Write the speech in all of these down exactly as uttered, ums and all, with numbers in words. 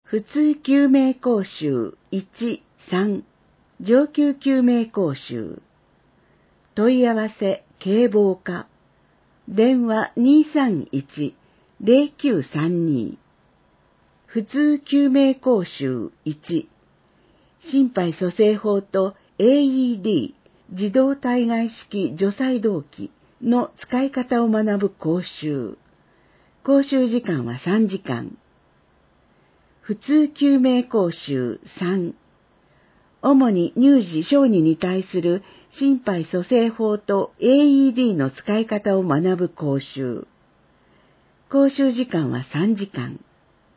普通救命講習いち、さん、上級救命講習。問い合わせ警防課。電話 にさんいち ゼロきゅうさんに。普通救命講習いち、心肺蘇生法と エーイーディー 自動体外式除細動器の使い方を学ぶ講習。講習時間はさんじかん。普通救命講習さん、主に乳児小児に対する心肺蘇生法と エーイーディー の使い方を学ぶ講習。講習時間はさんじかん。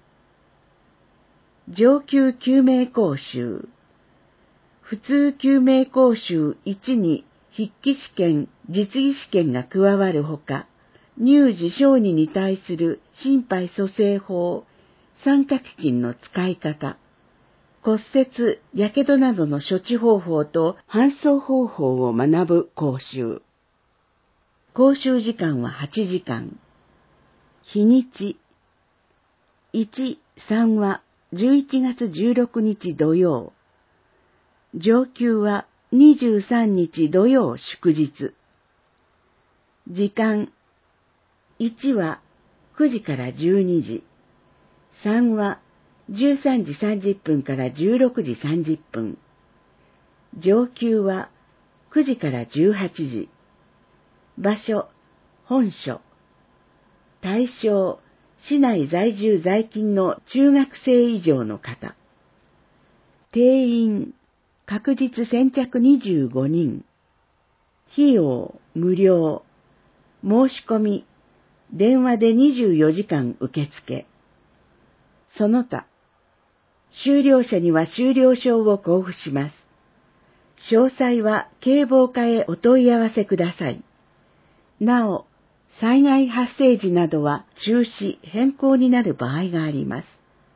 上級救命講習。普通救命講習いちに筆記試験、実技試験が加わるほか、乳児小児に対する心肺蘇生法、三角筋の使い方、骨折、やけどなどの処置方法と搬送方法を学ぶ講習。講習時間ははちじかん。日にち。いち、さんはじゅういちがつじゅうろくにち土曜。上級はにじゅうさんにち土曜祝日。時間。いちはくじからじゅうにじ。さんはじゅうさんじさんじゅっぷんからじゅうろくじさんじゅっぷん。上級はくじからじゅうはちじ。場所、本所。対象、市内在住在勤の中学生以上の方。定員、確実先着にじゅうごにん。費用、無料。申し込み、電話でにじゅうよじかん受付。その他、修了者には修了証を交付します。詳細は警防課へお問い合わせください。なお、災害発生時などは中止、変更になる場合があります。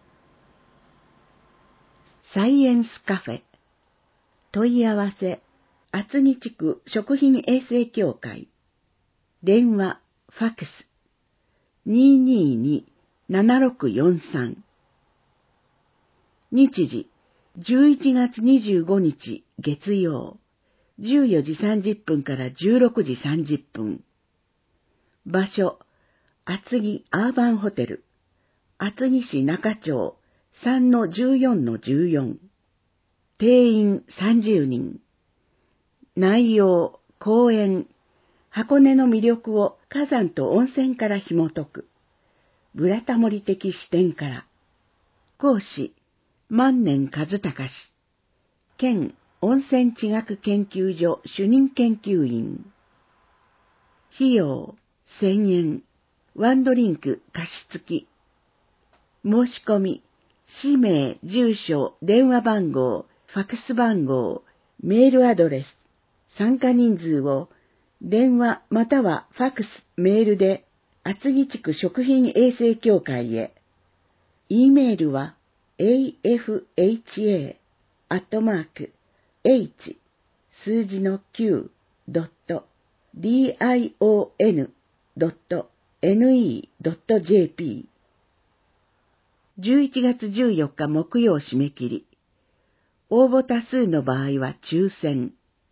サイエンスカフェ。問い合わせ、厚木地区食品衛生協会。電話、ファクス。にーにーにー ななろくよんさん。日時、じゅういちがつにじゅうごにち月曜、じゅうよじさんじゅっぷんからじゅうろくじさんじゅっぷん。場所、厚木アーバンホテル、厚木市中町 さんのじゅうよんのじゅうよん。定員さんじゅうにん。内容、講演、箱根の魅力を火山と温泉から紐解く。ブラタモリ的視点から。講師、万年和孝氏。県温泉地学研究所主任研究員。費用、せんえん。ワンドリンク貸し付き。申し込み、氏名、住所、電話番号、ファクス番号、メールアドレス、参加人数を電話またはファクス、メールで厚木地区食品衛生協会へ。E メールは エーエフエイチエー アットマーク H 数字の きゅう ドット ディーアイオーエヌ ドット エヌイー ドット ジェーピー。じゅういちがつじゅうよっか木曜締め切り。応募多数の場合は抽選。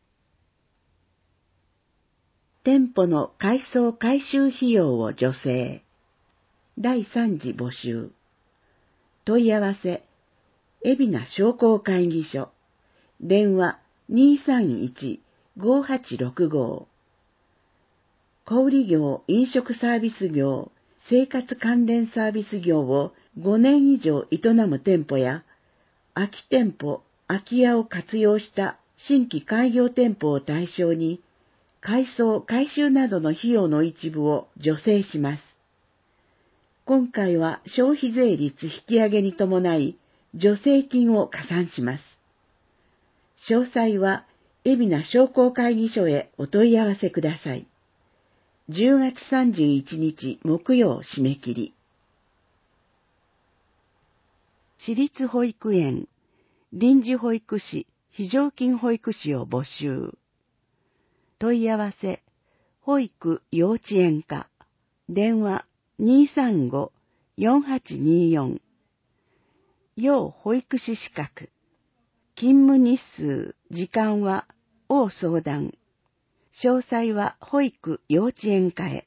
店舗の改装改修費用を助成。だいさん次募集。問い合わせ、海老名商工会議所。電話 にーさんいち ごーはちろくご。小売業、飲食サービス業、生活関連サービス業をごねん以上営む店舗や、空き店舗、空き家を活用した新規開業店舗を対象に、改装・改修などの費用の一部を助成します。今回は消費税率引き上げに伴い、助成金を加算します。詳細は、海老名商工会議所へお問い合わせください。じゅうがつさんじゅういちにち木曜締め切り。私立保育園、臨時保育士、非常勤保育士を募集。問い合わせ、保育幼稚園課、電話 にーさんご よんはちにーよん。 要保育士資格。勤務日数、時間は、を相談。詳細は保育幼稚園課へ。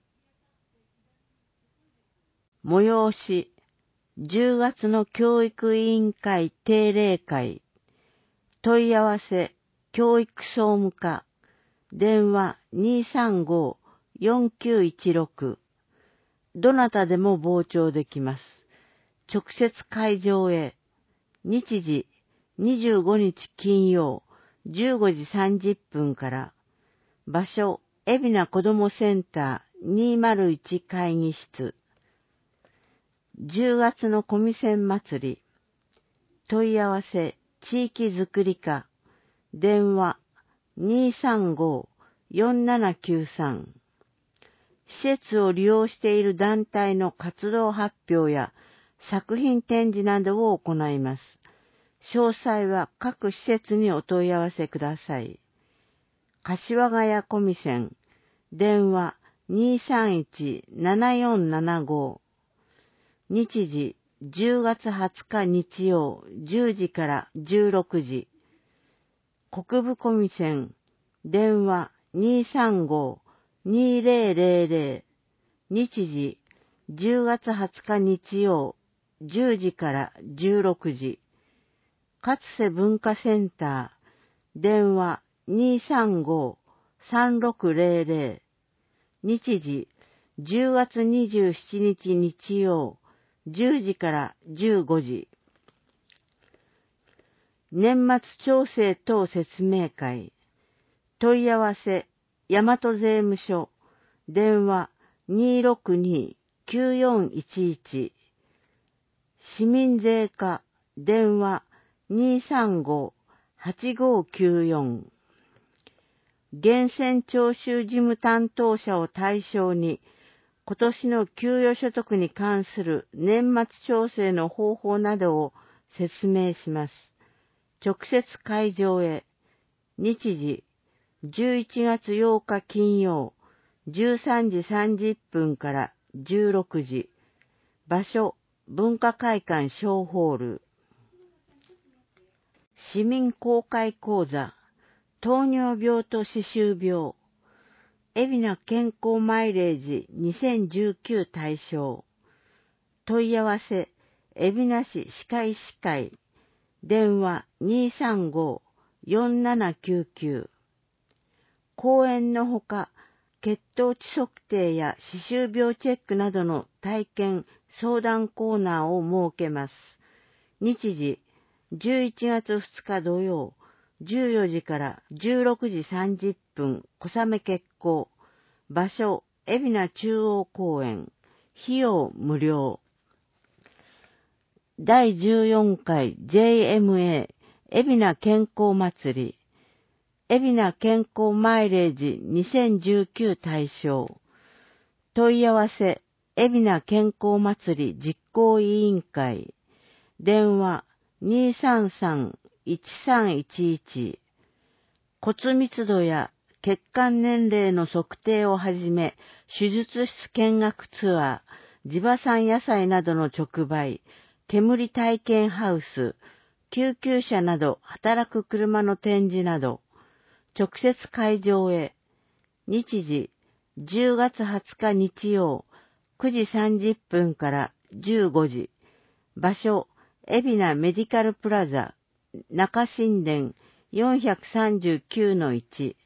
催し、じゅうがつの教育委員会定例会。問い合わせ、教育総務課。電話 にーさんごーよんきゅういちろく。どなたでも傍聴できます。直接会場へ。日時、にじゅうごにち金曜、じゅうごじさんじゅっぷんから。場所、海老名子どもセンターにーまるいち会議室。じゅうがつのコミセン祭り。問い合わせ、地域づくり課。電話、にーさんごーよんななきゅうさん。施設を利用している団体の活動発表や作品展示などを行います。詳細は各施設にお問い合わせください。柏ヶ谷コミセン、電話 にーさんいちななよんななご。日時じゅうがつはつか日曜じゅうじからじゅうろくじ。国分コミセン、電話 にーさんごーにーぜろぜろぜろ。日時じゅうがつはつか日曜じゅうじからじゅうろくじ。勝瀬文化センター、電話 にーさんごーさんろくぜろぜろ。日時じゅうがつにじゅうしちにち日曜じゅうじからじゅうごじ。年末調整等説明会。問い合わせ、大和税務署、電話 にーろくにーきゅうよんいちいち。市民税課、電話 にーさんごーはちごーきゅうよん。源泉徴収事務担当者を対象に、今年の給与所得に関する年末調整の方法などを説明します。直接会場へ。日時、じゅういちがつようか金曜、じゅうさんじさんじゅっぷんからじゅうろくじ。場所、文化会館小ホール。市民公開講座、糖尿病と歯周病。海老名健康マイレージにせんじゅうきゅう対象。問い合わせ、海老名市歯科医師会。電話 にーさんごーよんななきゅうきゅう。講演のほか、血糖値測定や歯周病チェックなどの体験相談コーナーを設けます。日時、じゅういちがつふつか土曜、じゅうよじからじゅうろくじさんじゅっぷん、小雨決行。場所、海老名中央公園。費用無料。だいじゅうよんかい ジェイエムエー 海老名健康祭り。海老名健康マイレージにせんじゅうきゅう対象。問い合わせ、海老名健康祭り実行委員会。電話 にーさんさんいちさんいちいち。骨密度や血管年齢の測定をはじめ、手術室見学ツアー、地場産野菜などの直売、煙体験ハウス、救急車など働く車の展示など、直接会場へ。日時、じゅうがつはつか日曜、くじさんじゅっぷんからじゅうごじ。場所、海老名メディカルプラザ、中新田 よんさんきゅうのいち。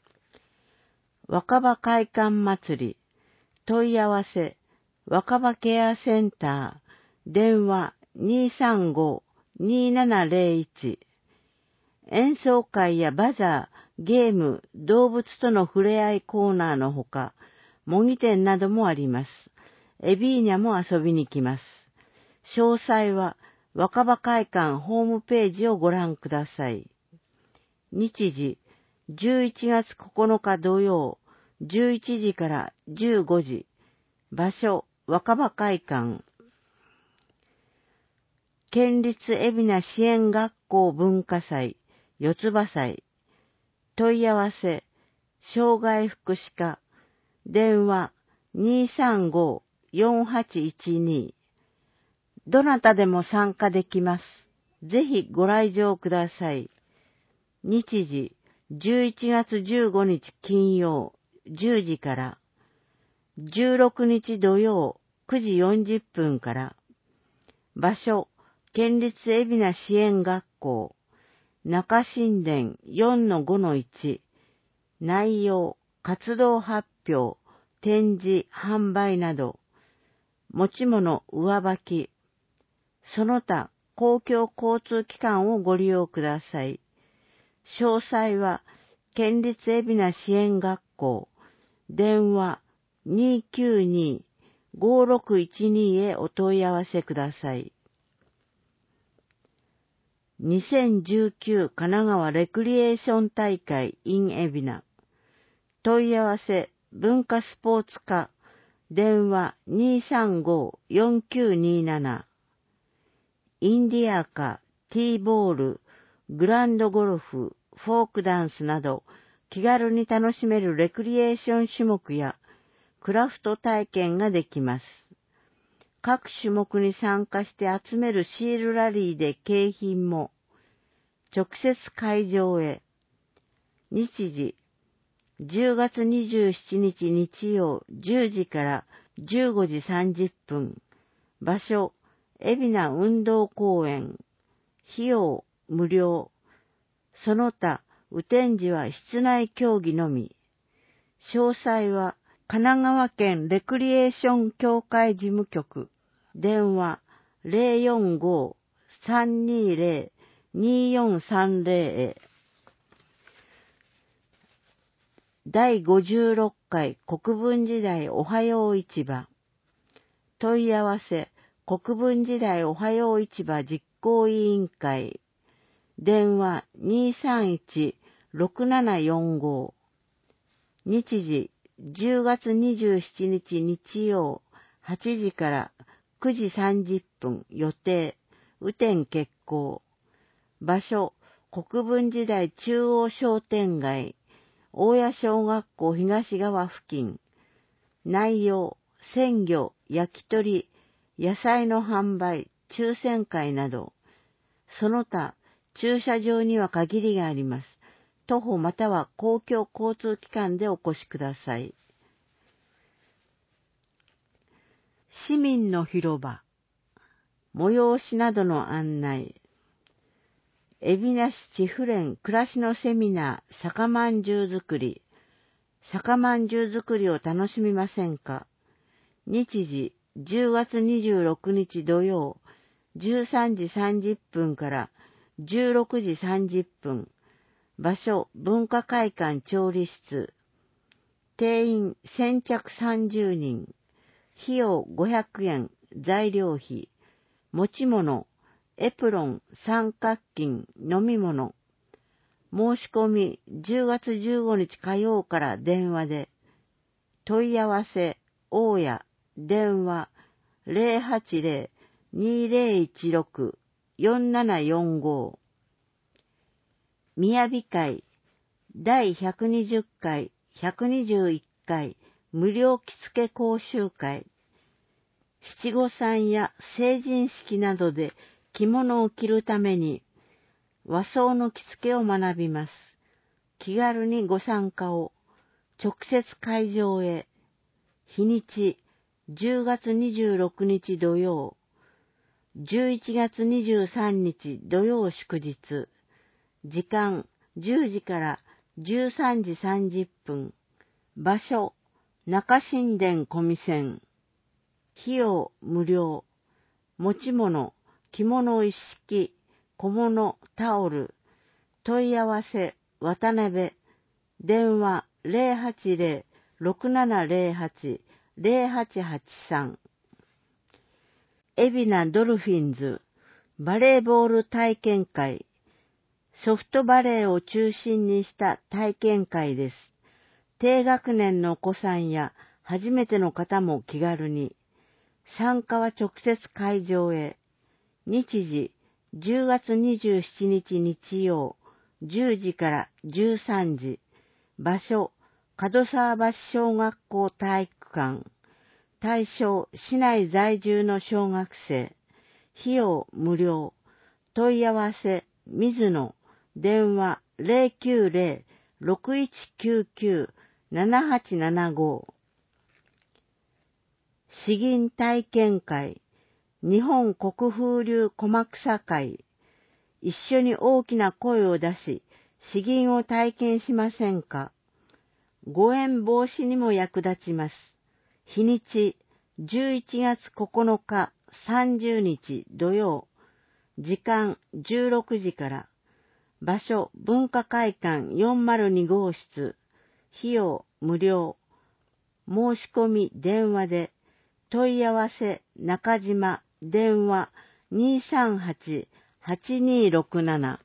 若葉会館祭り。問い合わせ、若葉ケアセンター。電話 にーさんごーにーななぜろいち。演奏会やバザー、ゲーム、動物との触れ合いコーナーのほか、模擬店などもあります。エビーニャも遊びに来ます。詳細は若葉会館ホームページをご覧ください。日時、じゅういちがつここのか土曜、じゅういちじからじゅうごじ。場所、若葉会館。県立海老名支援学校文化祭、四つ葉祭。問い合わせ、障害福祉課。電話 にーさんごーよんはちいちに。 どなたでも参加できます。ぜひご来場ください。日時、じゅういちがつじゅうごにち金曜じゅうじから、じゅうろくにち土曜くじよんじゅっぷんから、場所、県立海老名支援学校、中新田 よんのごのいち、内容、活動発表、展示、販売など、持ち物、上履き、その他公共交通機関をご利用ください。詳細は、県立海老名支援学校、電話 にーきゅうにー ごーろくいちに へお問い合わせください。にせんじゅうきゅう神奈川レクリエーション大会 in 海老名。問い合わせ文化スポーツ課、電話 にーさんごーよんきゅうにーなな。インディアカ、ティーボール、グランドゴルフ、フォークダンスなど気軽に楽しめるレクリエーション種目やクラフト体験ができます。各種目に参加して集めるシールラリーで景品も直接会場へ。日時、じゅうがつにじゅうしちにち日曜じゅうじからじゅうごじさんじゅっぷん。場所、海老名運動公園。費用、無料。その他、雨天時は室内競技のみ。詳細は、神奈川県レクリエーション協会事務局。電話 ゼロよんごーさんにーゼロ にーよんさんゼロ へ。だいごじゅうろっかい国分時代おはよう市場。問い合わせ、国分時代おはよう市場実行委員会。電話 にーさんいちろくななよんご。日時、じゅうがつにじゅうしちにち日曜はちじからくじさんじゅっぷん予定、雨天決行。場所、国分時代中央商店街、大谷小学校東側付近。内容、鮮魚、焼き鳥、野菜の販売、抽選会など。その他、駐車場には限りがあります。徒歩または公共交通機関でお越しください。市民の広場、催しなどの案内。海老名市地府連暮らしのセミナー酒まんじゅう作り。酒まんじゅう作りを楽しみませんか？日時、じゅうがつにじゅうろくにち土曜、じゅうさんじさんじゅっぷんからじゅうろくじさんじゅっぷん。場所、文化会館調理室。定員先着さんじゅうにん。費用ごひゃくえん、材料費。持ち物、エプロン、三角巾、飲み物。申し込みじゅうがつじゅうごにち火曜から電話で。問い合わせ、大家、電話ゼロはちゼロ にゼロいちろく よんななよんご。みやび会だいひゃくにじゅっかい、ひゃくにじゅういっかい無料着付け講習会。七五三や成人式などで着物を着るために和装の着付けを学びます。気軽にご参加を。直接会場へ。日にちじゅうがつにじゅうろくにち土曜、じゅういちがつにじゅうさんにち土曜祝日。時間じゅうじからじゅうさんじさんじゅっぷん。場所中新田小見線。費用無料。持ち物、着物一式、小物、タオル。問い合わせ、渡辺。電話ゼロはちゼロ ろくななゼロはち ゼロはちはちさん。海老名ドルフィンズバレーボール体験会。ソフトバレーを中心にした体験会です。低学年のお子さんや初めての方も気軽に。参加は直接会場へ。日時、じゅうがつにじゅうしちにち日曜、じゅうじからじゅうさんじ。場所、門沢橋小学校体育館。対象、市内在住の小学生。 費用無料。問い合わせ、水野。電話 ゼロきゅうゼロ ろくいちきゅうきゅう ななはちななご。詩吟体験会。日本国風流駒草会。一緒に大きな声を出し、詩吟を体験しませんか？誤嚥防止にも役立ちます。日にち、じゅういちがつここのか、さんじゅうにち土曜。時間、じゅうろくじから。場所、文化会館よんまるにごうしつ。費用、無料。申し込み、電話で。問い合わせ、中島、電話、にーさんはち はちにーろくなな。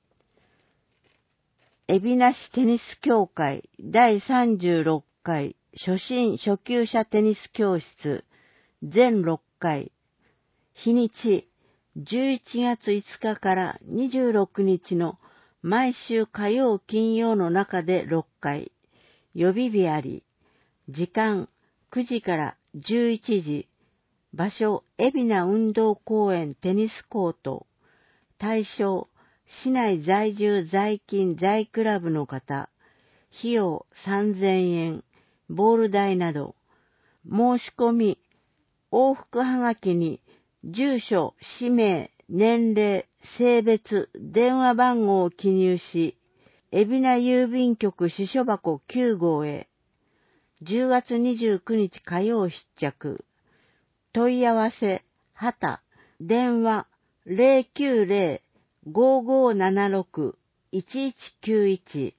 海老名市テニス協会だいさんじゅうろっかい初心初級者テニス教室ぜんろっかい。日にち、じゅういちがついつかからにじゅうろくにちの毎週火曜金曜の中でろっかい。予備日あり。時間、くじからじゅういちじ。場所、海老名運動公園テニスコート。対象、市内在住在勤在クラブの方。費用さんぜんえん。ボール代など。申し込み、往復はがきに、住所、氏名、年齢、性別、電話番号を記入し、海老名郵便局支所箱きゅうごうへ。じゅうがつにじゅうくにち火曜必着。問い合わせ、はた、電話、ゼロきゅうゼロ ごーごーななろく いちいちきゅういち。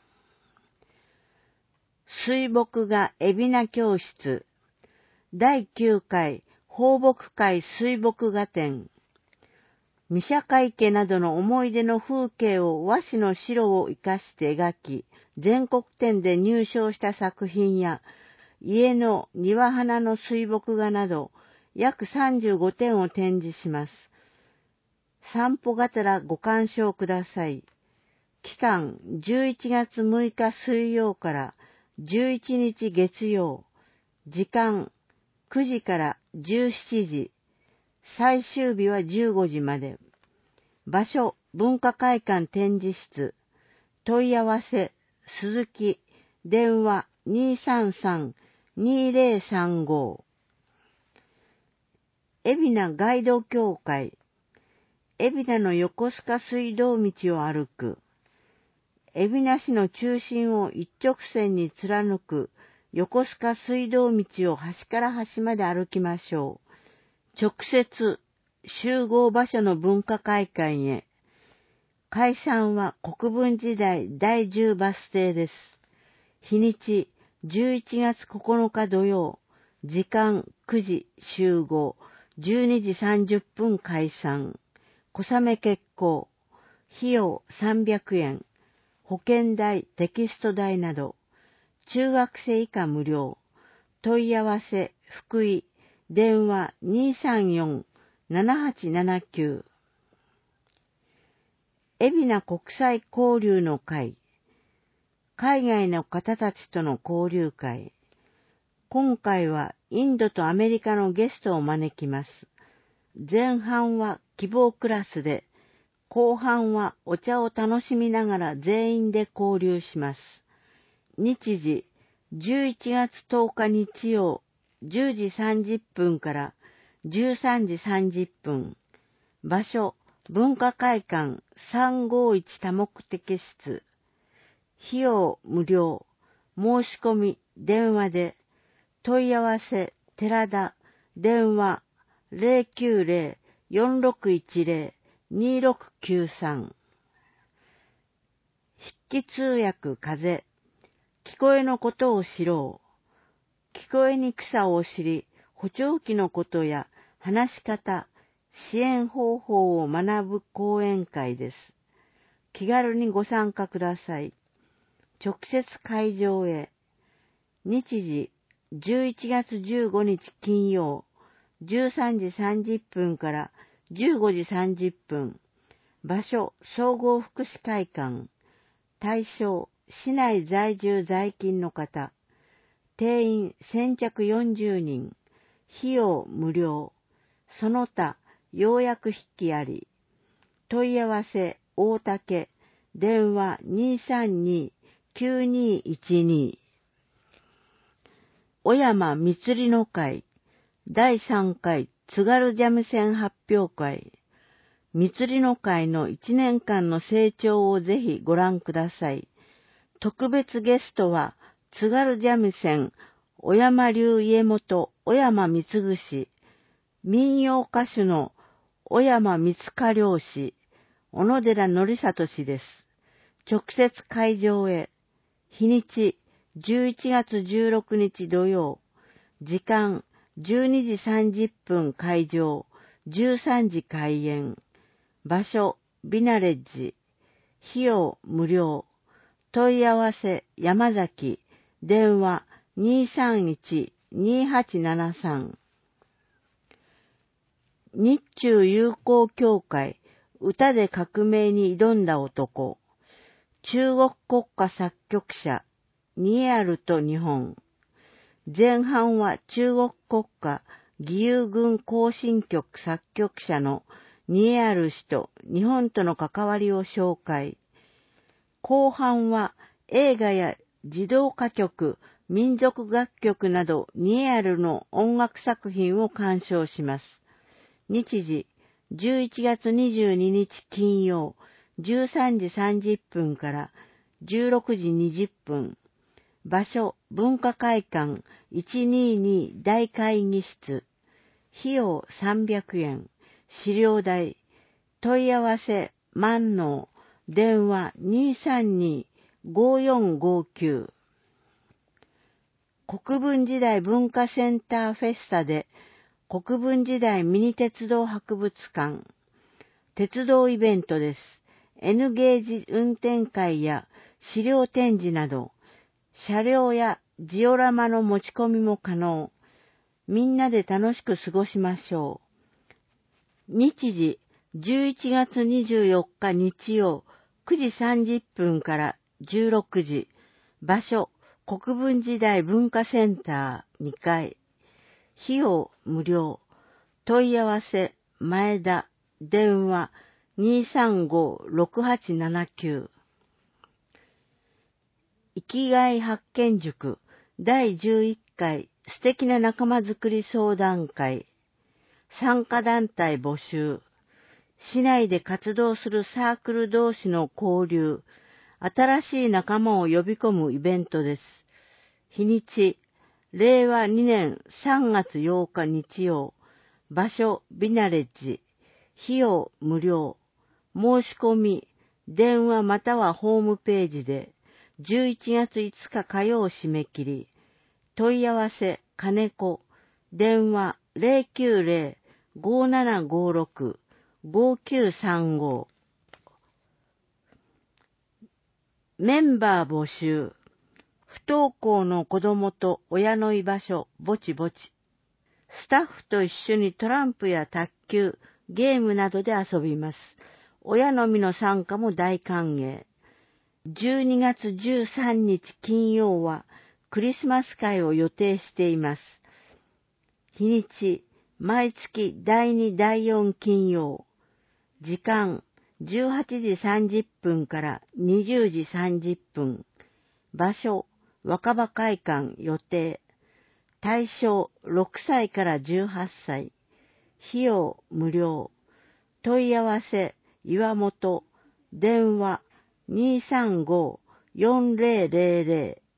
水墨画海老名教室。だいきゅうかい放牧会水墨画展。御射鹿池などの思い出の風景を和紙の白を生かして描き、全国展で入賞した作品や、家の庭花の水墨画など、約さんじゅうごてんを展示します。散歩がてらご鑑賞ください。期間、じゅういちがつむいか水曜からじゅういちにち月曜。時間、くじからじゅうしちじ。最終日はじゅうごじまで。場所、文化会館展示室。問い合わせ、鈴木。電話にーさんさん にーぜろさんご。海老名ガイド協会。海老名の横須賀水道道を歩く。海老名市の中心を一直線に貫く横須賀水道道を端から端まで歩きましょう。直接、集合場所の文化会館へ。解散は国分時代だいじゅうバス停です。日にち、じゅういちがつここのか土曜。時間くじ集合。じゅうにじさんじゅっぷん解散。小雨決行。費用さんびゃくえん。保険代、テキスト代など。中学生以下無料。問い合わせ、福井。電話にーさんよん ななはちななきゅう。海老名国際交流の会。海外の方たちとの交流会。今回はインドとアメリカのゲストを招きます。前半は希望クラスで、後半はお茶を楽しみながら全員で交流します。日時、じゅういちがつとおか日曜、じゅうじさんじゅっぷんからじゅうさんじさんじゅっぷん。場所、文化会館さんごいち多目的室。費用無料。申し込み、電話で。問い合わせ、寺田。電話、ゼロきゅうゼロ よんろくいちゼロ にろくきゅうさん。筆記通訳風。聞こえのことを知ろう。聞こえにくさを知り、補聴器のことや話し方、支援方法を学ぶ講演会です。気軽にご参加ください。直接会場へ。日時、じゅういちがつじゅうごにち金曜、じゅうさんじさんじゅっぷんからじゅうごじさんじゅっぷん。場所、総合福祉会館。対象、市内在住在勤の方。定員先着よんじゅうにん。費用無料。その他、 ようやく筆記あり。問い合わせ、大竹、電話 にーさんにーきゅうにーいちに。小山みつりの会、だいさんかい津軽三味線発表会。みつりの会のいちねんかんの成長をぜひご覧ください。特別ゲストは、津軽三味線、小山流家元、小山光串、民謡歌手の小山光華漁師、小野寺則里氏です。直接会場へ。日にち、じゅういちがつじゅうろくにち土曜。時間、じゅうにじさんじゅっぷん会場、じゅうさんじ開演。場所、ビナレッジ。費用、無料。問い合わせ、山崎。電話、にーさんいちにーはちななさん。日中友好協会、歌で革命に挑んだ男。中国国歌作曲者、ニエアルと日本。前半は中国国歌義勇軍行進曲作曲者のニエアル氏と日本との関わりを紹介。後半は映画や児童歌曲、民族楽曲などニエアルの音楽作品を鑑賞します。日時、じゅういちがつにじゅうににち金曜、じゅうさんじさんじゅっぷんからじゅうろくじにじゅっぷん。場所、文化会館いちにーに大会議室。費用さんびゃくえん。資料代。問い合わせ、万能。電話 にーさんにーごーよんごきゅう。国分時代文化センターフェスタで国分時代ミニ鉄道博物館。鉄道イベントです。N ゲージ運転会や資料展示など、車両やジオラマの持ち込みも可能。みんなで楽しく過ごしましょう。日時、じゅういちがつにじゅうよっか日曜、くじさんじゅっぷんからじゅうろくじ。場所、国分時代文化センターにかい。費用無料。問い合わせ、前田。電話 にーさんごーろくはちななきゅう。生きがい発見塾だいじゅういっかい素敵な仲間づくり相談会。参加団体募集。市内で活動するサークル同士の交流。新しい仲間を呼び込むイベントです。日にち、れいわにねんさんがつようか日曜。場所、ビナレッジ。費用無料。申し込み、電話またはホームページで。じゅういちがついつか火曜締め切り。問い合わせ、金子。電話 ゼロきゅうゼロ ごーななごーろく ごーきゅうさんご。メンバー募集。不登校の子供と親の居場所、ぼちぼち。スタッフと一緒にトランプや卓球、ゲームなどで遊びます。親のみの参加も大歓迎。じゅうにがつじゅうさんにち金曜はクリスマス会を予定しています。日にち、毎月だいにだいよん金曜。時間、じゅうはちじさんじゅっぷんからにじゅうじさんじゅっぷん。場所、若葉会館予定。対象ろくさいからじゅうはっさい。費用無料。問い合わせ、岩本。電話 にーさんごーよんぜろぜろぜろ